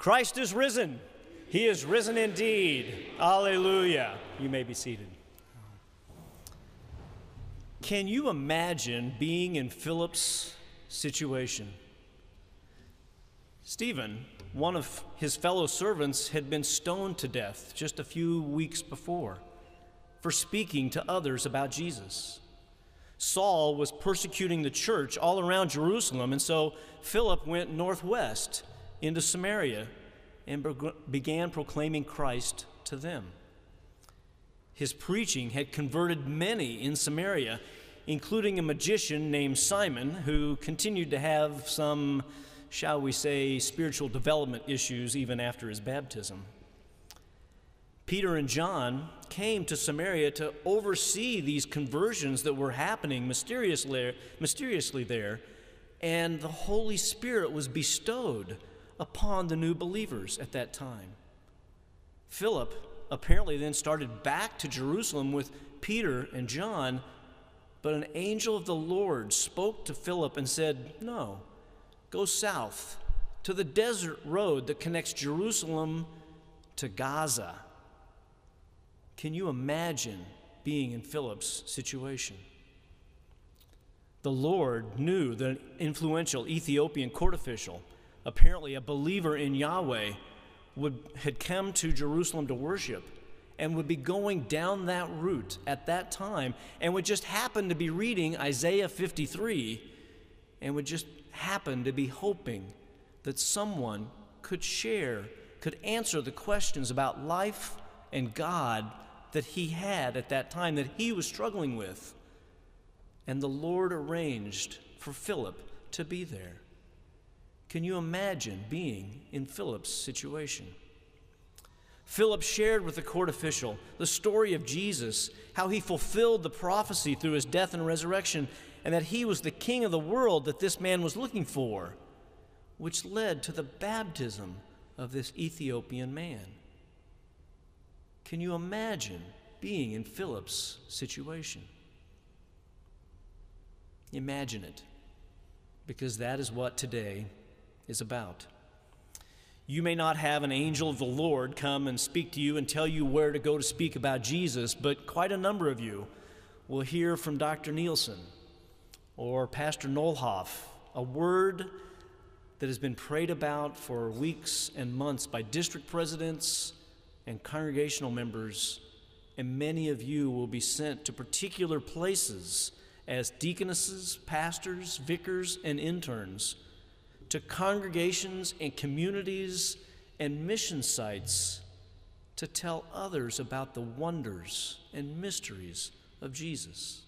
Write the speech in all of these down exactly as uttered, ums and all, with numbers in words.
Christ is risen. He is risen indeed. Alleluia. You may be seated. Can you imagine being in Philip's situation? Stephen, one of his fellow servants, had been stoned to death just a few weeks before for speaking to others about Jesus. Saul was persecuting the church all around Jerusalem, and so Philip went northwest into Samaria and began proclaiming Christ to them. His preaching had converted many in Samaria, including a magician named Simon, who continued to have some, shall we say, spiritual development issues even after his baptism. Peter and John came to Samaria to oversee these conversions that were happening mysteriously, mysteriously there, and the Holy Spirit was bestowed upon the new believers at that time. Philip apparently then started back to Jerusalem with Peter and John, but an angel of the Lord spoke to Philip and said, "No, go south to the desert road that connects Jerusalem to Gaza." Can you imagine being in Philip's situation? The Lord knew that an influential Ethiopian court official, apparently a believer in Yahweh, would, had come to Jerusalem to worship and would be going down that route at that time and would just happen to be reading Isaiah fifty-three and would just happen to be hoping that someone could share, could answer the questions about life and God that he had at that time, that he was struggling with. And the Lord arranged for Philip to be there. Can you imagine being in Philip's situation? Philip shared with the court official the story of Jesus, how he fulfilled the prophecy through his death and resurrection, and that he was the king of the world that this man was looking for, which led to the baptism of this Ethiopian man. Can you imagine being in Philip's situation? Imagine it, because that is what today is about. You may not have an angel of the Lord come and speak to you and tell you where to go to speak about Jesus, but quite a number of you will hear from Doctor Nielsen or Pastor Nolhoff, a word that has been prayed about for weeks and months by district presidents and congregational members, and many of you will be sent to particular places as deaconesses, pastors, vicars, and interns, to congregations and communities and mission sites to tell others about the wonders and mysteries of Jesus.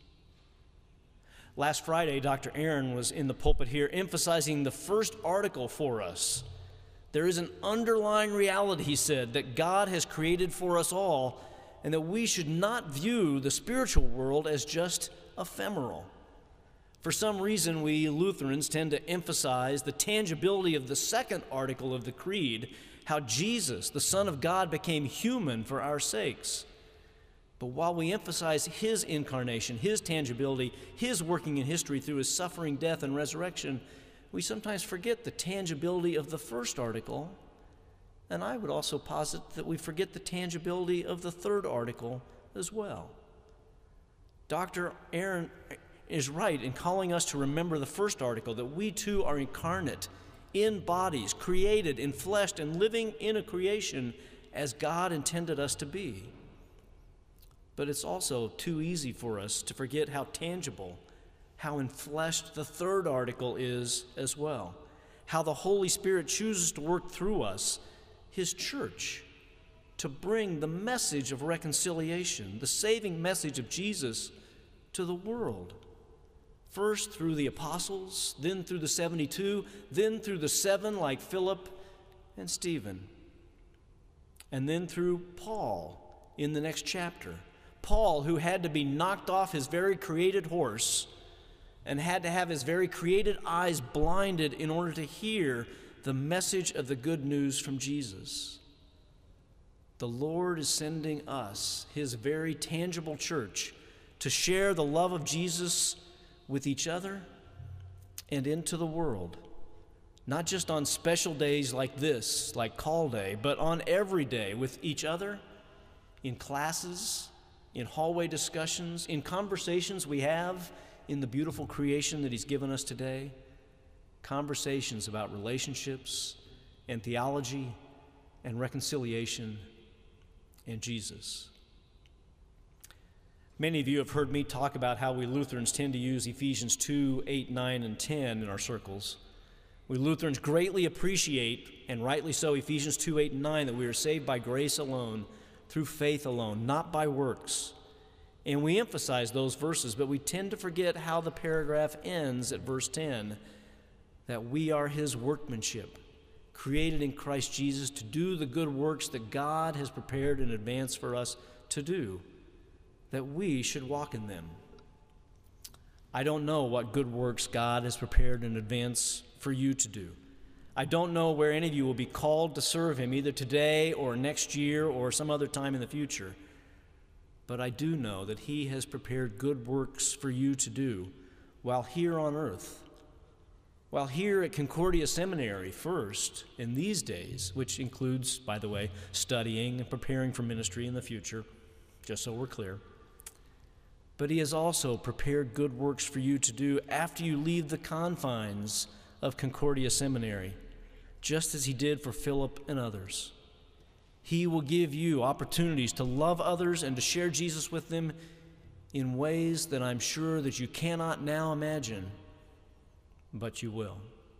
Last Friday, Doctor Aaron was in the pulpit here emphasizing the first article for us. There is an underlying reality, he said, that God has created for us all, and that we should not view the spiritual world as just ephemeral. For some reason, we Lutherans tend to emphasize the tangibility of the second article of the Creed, how Jesus, the Son of God, became human for our sakes. But while we emphasize his incarnation, his tangibility, his working in history through his suffering, death, and resurrection, we sometimes forget the tangibility of the first article, and I would also posit that we forget the tangibility of the third article as well. Doctor Aaron is right in calling us to remember the first article, that we too are incarnate in bodies, created in flesh, and living in a creation as God intended us to be. But it's also too easy for us to forget how tangible, how enfleshed the third article is as well, how the Holy Spirit chooses to work through us, his church, to bring the message of reconciliation, the saving message of Jesus to the world. First through the apostles, then through the seventy-two, then through the seven like Philip and Stephen, and then through Paul in the next chapter. Paul, who had to be knocked off his very created horse and had to have his very created eyes blinded in order to hear the message of the good news from Jesus. The Lord is sending us, his very tangible church, to share the love of Jesus with each other and into the world, not just on special days like this, like call day, but on every day with each other, in classes, in hallway discussions, in conversations we have in the beautiful creation that he's given us today, conversations about relationships and theology and reconciliation and Jesus. Many of you have heard me talk about how we Lutherans tend to use Ephesians two, eight, nine, and ten in our circles. We Lutherans greatly appreciate, and rightly so, Ephesians two, eight, and nine, that we are saved by grace alone, through faith alone, not by works. And we emphasize those verses, but we tend to forget how the paragraph ends at verse ten, that we are his workmanship, created in Christ Jesus to do the good works that God has prepared in advance for us to do, that we should walk in them. I don't know what good works God has prepared in advance for you to do. I don't know where any of you will be called to serve him, either today or next year or some other time in the future. But I do know that he has prepared good works for you to do while here on earth. While here at Concordia Seminary first, in these days, which includes, by the way, studying and preparing for ministry in the future, just so we're clear. But he has also prepared good works for you to do after you leave the confines of Concordia Seminary, just as he did for Philip and others. He will give you opportunities to love others and to share Jesus with them in ways that I'm sure that you cannot now imagine, but you will.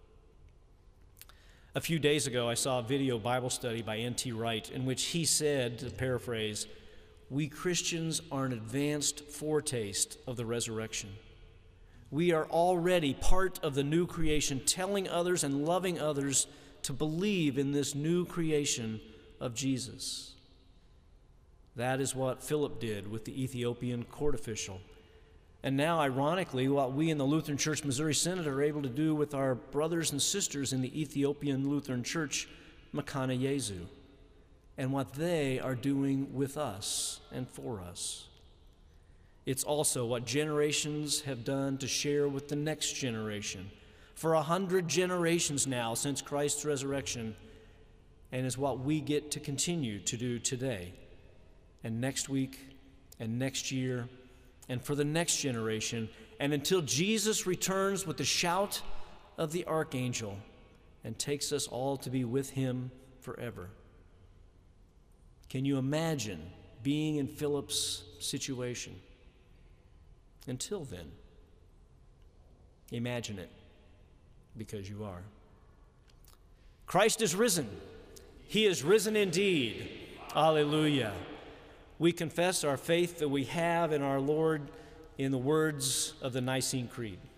A few days ago, I saw a video Bible study by N T Wright in which he said, to paraphrase, "We Christians are an advanced foretaste of the resurrection. We are already part of the new creation, telling others and loving others to believe in this new creation of Jesus." That is what Philip did with the Ethiopian court official. And now, ironically, what we in the Lutheran Church Missouri Synod are able to do with our brothers and sisters in the Ethiopian Lutheran Church, Makana Yezu, and what they are doing with us and for us. It's also what generations have done to share with the next generation for a hundred generations now since Christ's resurrection, and is what we get to continue to do today and next week and next year and for the next generation, and until Jesus returns with the shout of the archangel and takes us all to be with him forever. Can you imagine being in Philip's situation? Until then, imagine it, because you are. Christ is risen. He is risen indeed. Alleluia. We confess our faith that we have in our Lord in the words of the Nicene Creed.